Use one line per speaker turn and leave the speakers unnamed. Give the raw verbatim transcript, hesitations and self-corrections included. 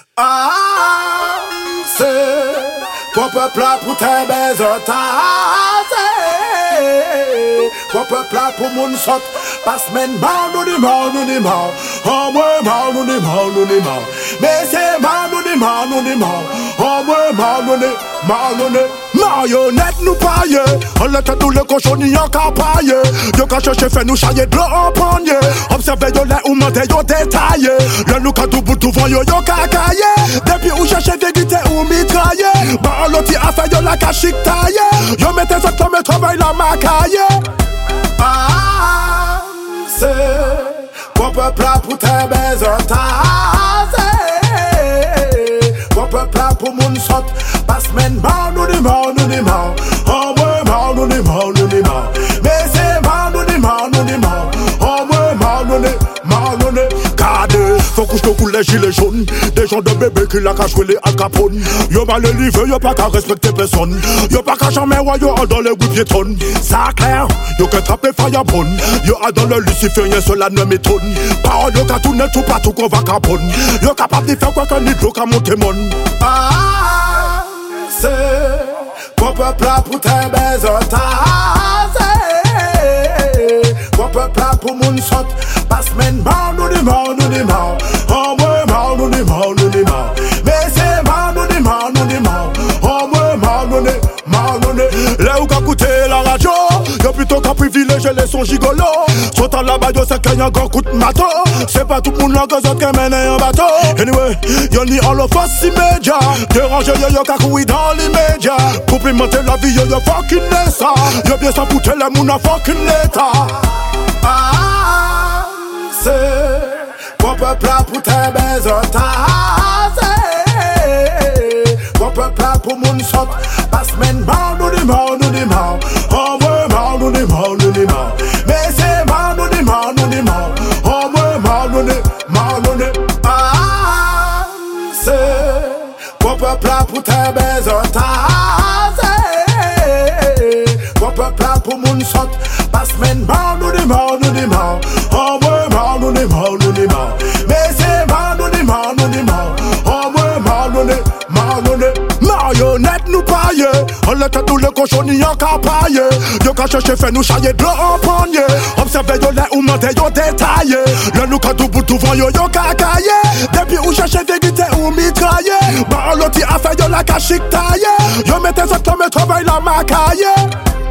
Ah, c'est pour peuple là pour tes baisers, pour peuple là pour mon sot, passe men mal nous di mal nous di mal, oh moi mal nous di mal nous di mal, mais c'est mal nous di mal nous di mal, oh moi mal nous di mal nous di. Marionnette nous paye, on le tête nous le cochon n'y a qu'à pailler. Yo qu'à chercher fait nous chailler de l'eau en panier. Observez yo les ou mentez yo détaillé. Le nous qu'à tout bout tout vent yo yo qu'à cailler. Depuis ou chercher vérité ou mitrailler. Bah l'autre a fait yo la cachique taille. Yo mettez ça comme un travail la macaille. Ah, c'est pour peuple là pour tes baisers, pour peuple là pour mon sot, passe men mal nous di mal nous di mal, oh moi mal nous di mal nous di mal, mais c'est mal nous di mal nous di mal, oh moi mal nous di mal nous di. Gardez, faut que je te coule les gilets jaunes, des gens de bébé qui la cachent les Al Capone. Yo mal élevé, yo pas qu'à respecter personne, yo pas qu'à jamais voir yo dans les rues piétonnes. Ça clair, yo qu'à trapper firebone, yo a dans le luciférien sur la nuit métonne. Parole yo qu'à tourner tout partout qu'on va capone, yo capable de faire quoi qu'un nid qu'à monter mon. Ah, c'est pour peuple là pour tes baisers, pour peuple là pour mon sot, passe men mal nous di mal nous di mal, oh moi mal nous di mal nous di mal, mais c'est mal nous di mal nous di mal, oh moi mal nous di mal nous di. Là où qu'a coûté la radio, y'a plutôt qu'à privilégier les sons gigolos. Soit à la badio c'est qu'il y a un grand coup de mato. C'est pas tout le monde là que ça qui mène un bateau. Anyway, y'en a all of us immédiat. Déranger yo yo qu'à courir dans l'immédiat. Complimenter la vie yo yo fucking nessa. Yo bien sans foutre les moun a fucking l'état. Ah, c'est pour peuple là pour tes baisers, pour peuple là pour mon sot, passe men mal nous di mal nous di mal, oh moi mal nous di mal nous di mal, mais c'est mal nous di mal nous di mal, oh moi mal nous di mal nous di. Ah, c'est pour peuple là pour tes baisers, pour peuple là pour mon sot, passe men mal nous di mal nous di mal, oh moi mal nous di mal nous di mal, mais c'est mal nous di mal nous di mal, oh moi mal nous di mal nous di. Marionnette nous paye, on le tête nous le cochon n'y a qu'à pailler. Yo qu'à chercher fait nous chailler de l'eau en panier. Observez yo les ou mentez yo détaillé. Le nous qu'à tout bout tout vent yo yo qu'à cailler. Depuis ou chercher vérité ou mitrailler. Bah l'autre a fait yo la cachique taille. Yo mettez ça comme un travail la macaille.